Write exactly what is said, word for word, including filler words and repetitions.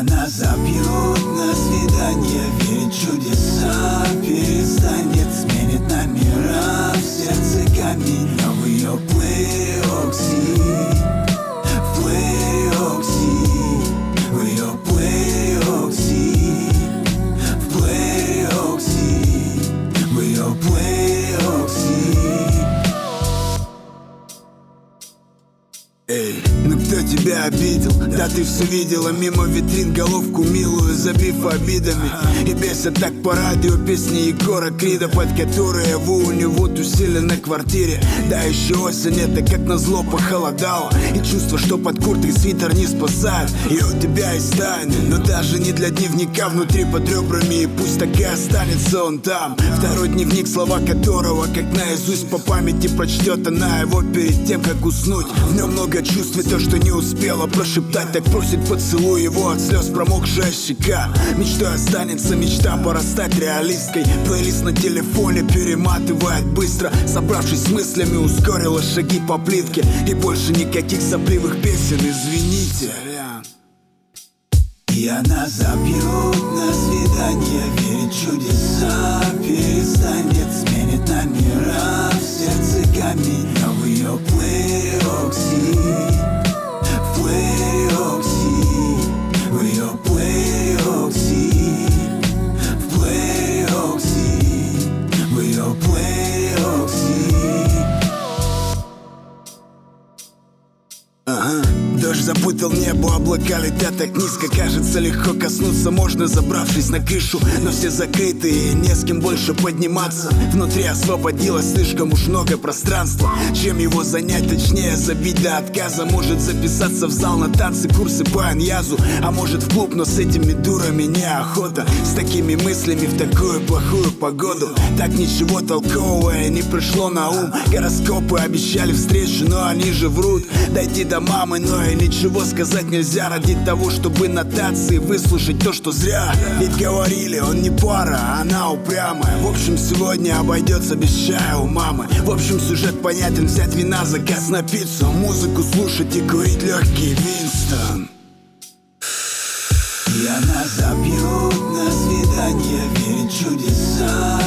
она забьет на свидание, верит чудеса перестанет, сменит номера, в сердце камень, но в ее плей-окси, в плей-окси, в ее плей-окси, в плей-окси, в ее плей-окси. Эй, ну кто тебя обидел? Да ты все видела мимо витрин, головку милую забив обидами. И бесят так по радио песни Егора Крида, под которые вы у него тусили на квартире. Да еще осень, это как назло похолодало, и чувство, что под курткой свитер не спасает. И у тебя есть тайны, но даже не для дневника, внутри под ребрами, и пусть так и останется он там. Второй дневник, слова которого как наизусть по памяти прочтет она его перед тем, как уснуть. В нем много чувств, и то, что не успела прошептать, так просит поцелуй его от слез промокшая щека. Мечтой останется мечта, пора стать реалисткой. Плейлист на телефоне перематывает быстро, собравшись с мыслями, ускорила шаги по плитке. И больше никаких сопливых песен, извините. И она забьет на свидание, верит чудеса перестанет, сменит номера, в сердце камень, но в ее плей-окси, в плей-окси, в ее плей-окси, в плей-окси, в ее плей-окси. Ага. Дождь запутал небо, облака летят так низко, кажется, легко коснуться можно, забравшись на крышу. Но все закрыты и не с кем больше подниматься. Внутри освободилось слишком уж много пространства. Чем его занять, точнее забить до отказа. Может записаться в зал на танцы, курсы по аньязу, а может в клуб, но с этими дурами неохота. С такими мыслями в такую плохую погоду так ничего толкового и не пришло на ум. Гороскопы обещали встречу, но они же врут. Дойти до мамы, но и ничего сказать нельзя ради того, чтобы нотации выслушать то, что зря. Ведь говорили, он не пара, а она упрямая. В общем, сегодня обойдется без чая у мамы. В общем, сюжет понятен, взять вина, заказ на пиццу, музыку слушать и курить легкий Винстон. И она забьет на свидание, верит чудеса